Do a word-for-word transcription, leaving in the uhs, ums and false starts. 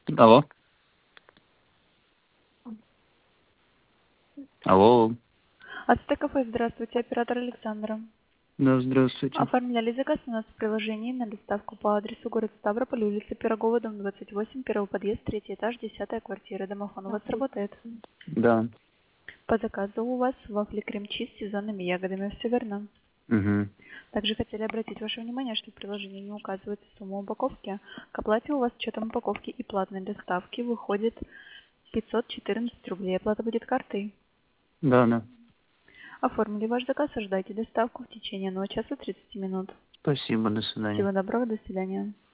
Алло. Алло. Ацтекафе, здравствуйте, оператор Александра. Да, здравствуйте. Оформляли заказ у нас в приложении на доставку по адресу город Ставрополь, улица Пирогова, дом двадцать восемь, первый подъезд, третий этаж, десятая квартира. Домофон у вас работает. Да. По заказу у вас вафли крем-чиз с сезонными ягодами, все верно. Угу. Также хотели обратить ваше внимание, что в приложении не указывается сумма упаковки. К оплате у вас с учетом упаковки и платной доставки выходит пятьсот четырнадцать рублей. Оплата будет картой. Да, да. Оформили ваш заказ, ожидайте доставку в течение одного часа тридцати минут. Спасибо, до свидания. Всего доброго, до свидания.